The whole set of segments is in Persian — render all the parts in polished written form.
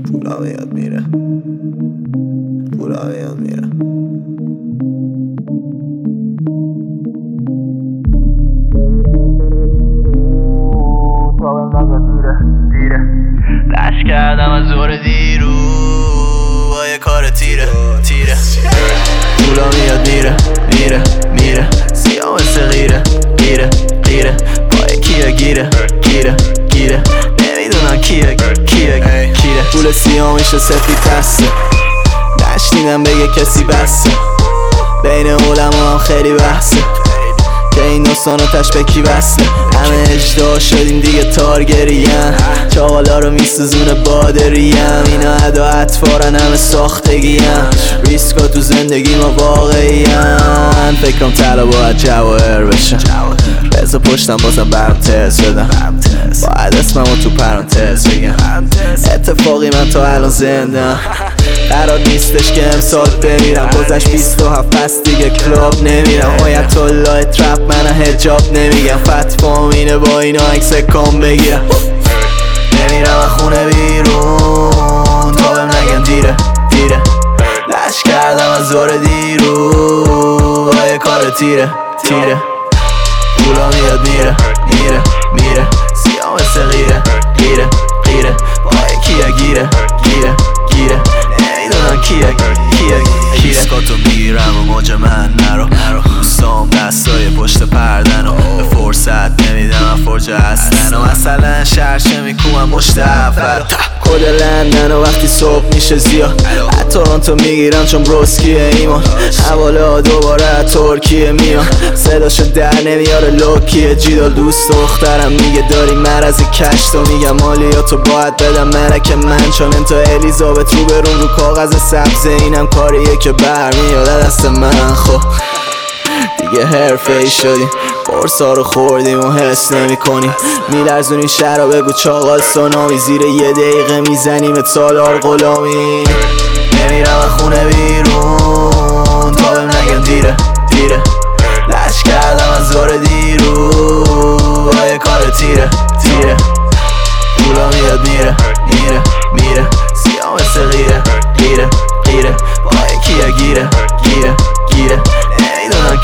پولا میاد میره، پولا میاد میره. دشت کردم از زور دیرو با یه کار تیره پولا میاد میره میره میره، سیاه مثل غیره غیره غیره، پای کیه گیره گیره گیره، نمیدونم کیه کیه کیره. پول سیاه میشه سفید دسته، نشنیدم بگه کسی بسته، بین علما هم خیلی بحثه که این دوستان رو تش به کی وصله. همه اجدا شدیم دیگه تارگریم، چاقالا رو میسوزونه بادریم، اینا ادا اطفارن همه ساختگیم، ریسکا تو زندگی ما واقعیم. فکرم طلا باید جواهر بشن، بزا پشتم بازم برم تز بدم، باید اسممو تو پرانتز بگم. اتفاقی من تا الان زنده، قرار نیستش که امسال بمیرم، گذشت 27 پس دیگه کلاب نمیرم. آیت الله ترپ من هجاب نمیگم، فتوام اینه با اینا عکس کام بگیرم. نمیرم از خونه بیرون تا بهم نگن دیره دیره، لش کردم از زور دیرو با یه کار تیره پولا میاد میره میره میره، سیاه مثل غیره غیره غیره، پای کیه گیره گیره گیره، نمیدونم کیه ریسکاتو میگیرم و موج من نرو، دوستام دستای پشت پردن و به فرصت نمیدم فرجه هستن، و مثلا شرشه میکومم مشت اول کد لندن و وقتی صبح میشه زیاد تورنتو میگیرم چون بروسکیه ایمان، حواله دوباره ترکیه میان، صداشو در نمیاره لوکیه جیدال. دوست دخترم میگه داری مرض کشت و میگم مالیاتو باید بدم ملک من، چون انتا الیزابت رو برون رو کاغذ سبز، اینم کاریه که برمیاد دست من. خب دیگه حرفه ای شدیم، قرصا رو خوردیم و حس نمی کنیم، میلرزونی شهر رو بگو چاقال سونامی، زیر یه دقیقه میزنیم سالار غلامی. نمیرم از خونه بیرون تا بهم نگن دیره دیره، لش کردم از زور دیرو با یه کار تیره پولا میاد میره میره میره، سیاه مثل غیره غیره غیره، پای کیه گیره گیره گیره، نمیدونم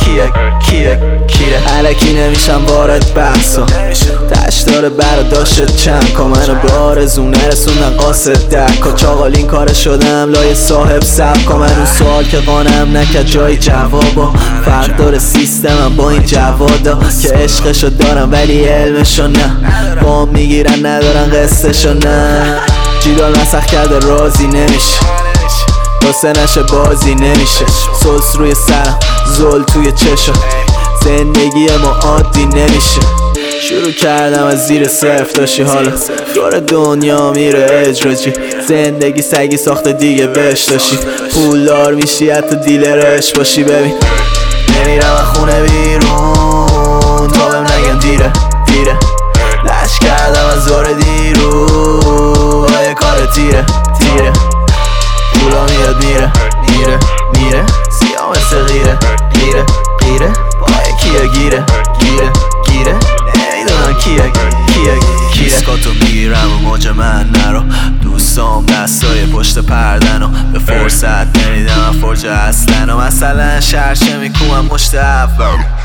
کیه علکی نمیشم وارد بحثا، تش داره براداشت چند کا، منو به آرزو نرسوندن قاصد دکا، چاقال این کار شدم لای صاحب سبکا، من اون سوال که قانم نکرد جای جوابا، فرق داره سیستمم با این جوادا که عشقشو دارم ولی علمشو نه، بام میگیرن ندارن قصهشو نه، جیدال مسخ کرده راضی نمیشه، واسه نشه بازی نمیشه، سلس روی سرم زل توی چشم، زندگی ما عادی نمیشه. شروع کردم از زیر صفر داشتی، حالا دور دنیا میره اجراجی، زندگی سگی ساخته دیگه بهش داشتی، پولدار میشی حتی دیلرش باشی. ببین نمیرم از خونه بیرون تا بهم نگن دیره دیره، لش کردم از زور دیرو با یه کار تیره پولا میاد میره میره میره، سیاه مثل غیره غیره غیره، پای کیه گیره گیره گیره، نمیدونم کیه ریسکاتو میگیرم و موج من نرو، دوستام دستای پشت پردن و به فرصت نمیدم فرجه هستن، و مثلا شرشه میکومم مشت اول